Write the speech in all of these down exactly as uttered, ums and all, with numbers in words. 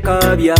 nkabya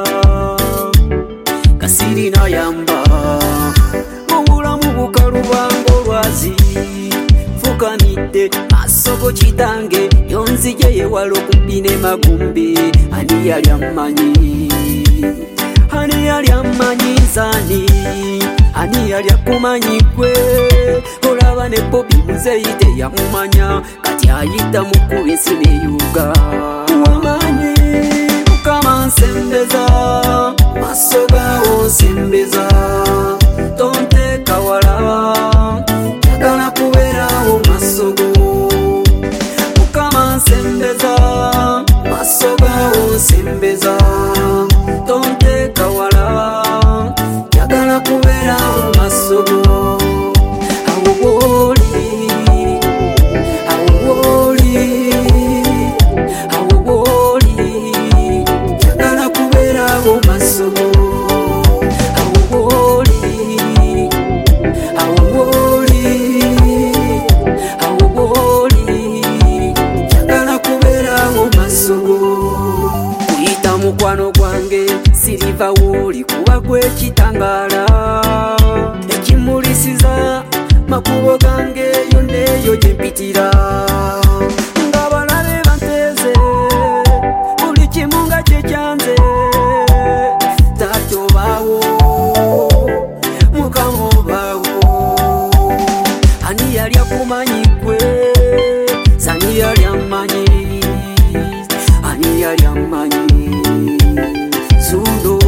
kasirina yamba mubulamu bukalubango lwazi fukamidde masogo kitange yonzije yewala okubbine magumbi ani yali ammanyi ani yali ammanyi zani ani yali akumanyi gwe olaba ne Bobi Muzeeyi teyamumanya kati ayita mukuba ensi n'eyuga wamanyi Mukama nsembeza maso gawo nsembeza tonteeka wala njagala kubeerawo masogo Mukama nsembeza maso gawo nsembeza tonteeka wala njagala kubeerawo masogo awo bw'oli awo bw'oli awo bw'oli njagala kubeerawo masogo awo bw'oli awo bw'oli awo bw'oli njagala kubeerawo masogo kuyita mukwano gwange siriva wooli kuba gw'ekitangaala ekimulisiza makubo gange yonna eyo gye mpitira ng'abalabe banteeze buli kimu nga kye kyanze taata obaawo Mukama obaawo ani yali akumanyi gwe sani yali ammanyi ani yali ammanyi zuno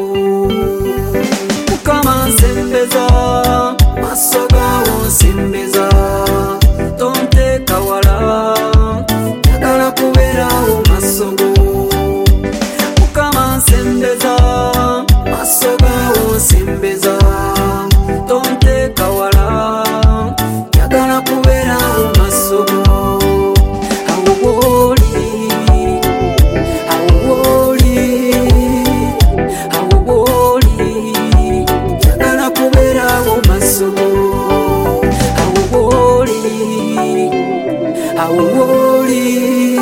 Mukama nsembeza maso gawo nsembeza tonteeka wala njagala kubeerawo masogo Mukama nsembeza maso gawo nsembeza tonteeka wala njagala kubeerawo masogo awo bw'oli awo bw'oli awo bw'oli njagala kubeerawo masogo awo bw'oli awo bw'oli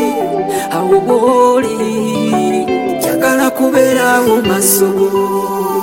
awo bw'oli njagala kubeerawo masogo